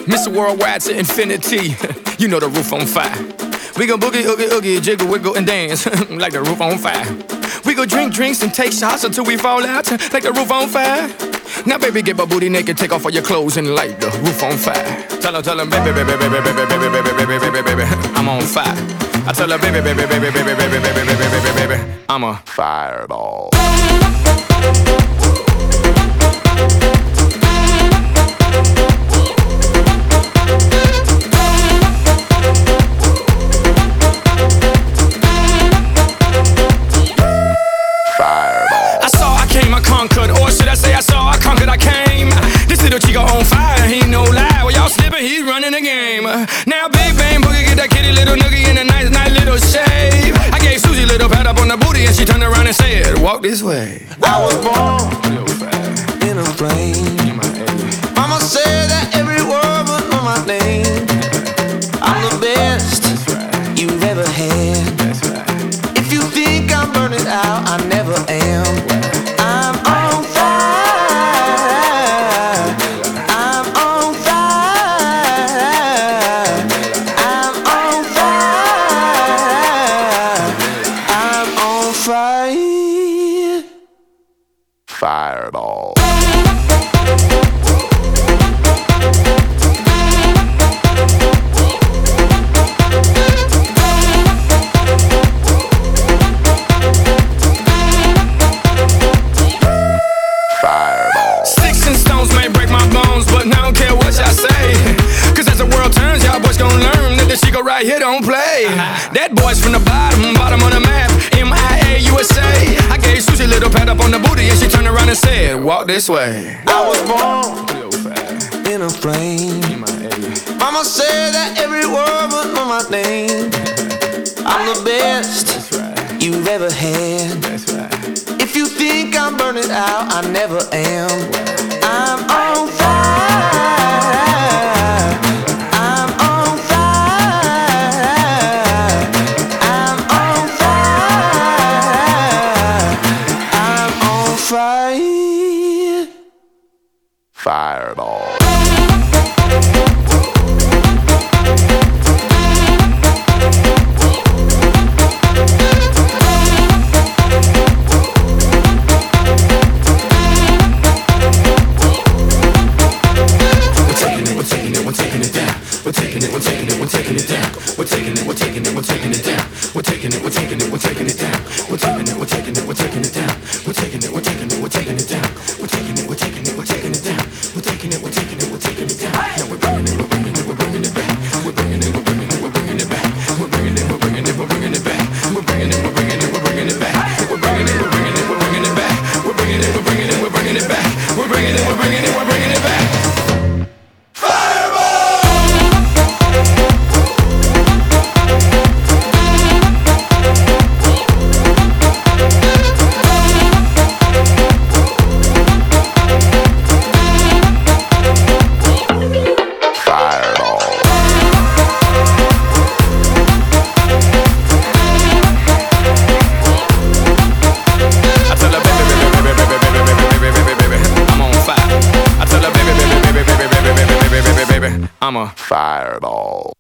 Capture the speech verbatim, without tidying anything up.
Mister Worldwide to infinity. You know the roof on fire. We gon' boogie, oogie, oogie, jiggle, wiggle, and dance like the roof on fire. We go drink drinks and take shots until we fall out like the roof on fire. Now, baby, get my booty naked, take off all your clothes and light the roof on fire. Tell her, tell her, baby, baby, baby, baby, baby, baby, baby, baby, baby, I'm on fire. I tell her, baby, baby, baby, baby, baby, baby, baby, baby, baby, I'm a fireball. Conquered, or should I say I saw, I conquered, I came. This little chico on fire, he no lie. Well, y'all slipping, he's running the game. Now Big Bang Boogie get that kitty little noogie in a nice, nice little shave. I gave Susie a little pat up on the booty and she turned around and said, walk this way. I was born in a flame. Mama said that every word would know my name. I'm the best you've ever had. If you think I'm burning out, I never am. I'm on fire. I'm on fire. I'm on fire. I'm on fire. Fireball. Right here don't play. That boy's from the bottom, bottom of the map. M I A U S A. I gave Susie a little pat up on the booty and she turned around and said, walk this way. I was born in a flame. Mama said that every word would know my name. I'm the best you've ever had. If you think I'm burning out, I never am. I'm on fire. Fire. Fireball. We're taking it, we're taking it, we're taking it down. We're taking it, we're taking it, we're taking it down. We're taking it, we're taking it, we're taking it down. We're taking it, we're taking it, we're taking it down. We're taking it, we're taking it, we're taking it down. We're taking it, we're taking it, we're taking it down. We're taking it, we're taking it, we're taking it down. Now we're bringing it, we're bringing it, we're bringing it back. We're bringing it, we're bringing it, we're bringing it back. We're bringing it, we're bringing it, we're bringing it back. We're bringing it, we're bringing it, we're bringing it back. We're bringing it, we're bringing it, we're bringing it back. We're bringing it, we're bringing it, we're bringing it back. We're bringing it, we're bringing it, we're bringing it back. I'm a fireball.